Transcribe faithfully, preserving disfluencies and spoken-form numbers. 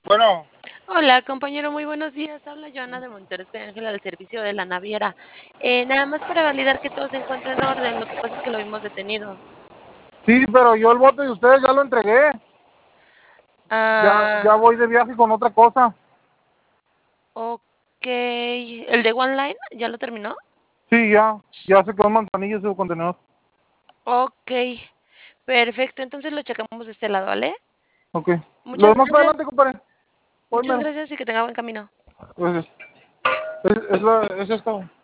Bueno, Hola, compañero, muy buenos días. Habla Joana de Monteros con Ángela del servicio de la naviera. Eh, nada más para validar que todo se encuentra en orden. Lo que pasa es que lo vimos detenido. sí, pero yo el bote de ustedes ya lo entregué. Ya, ya Ah, voy de viaje con otra cosa. ok. ¿El de One Line ya lo terminó? Sí, ya. Ya se quedó en Manzanillo su contenedor. Ok, perfecto. Entonces lo checamos de este lado, ¿vale? Ok. Lo Muchas demás para gracias. adelante, compadre. Hoy Muchas mero. gracias y que tenga buen camino. Pues, es, es, la- es esto.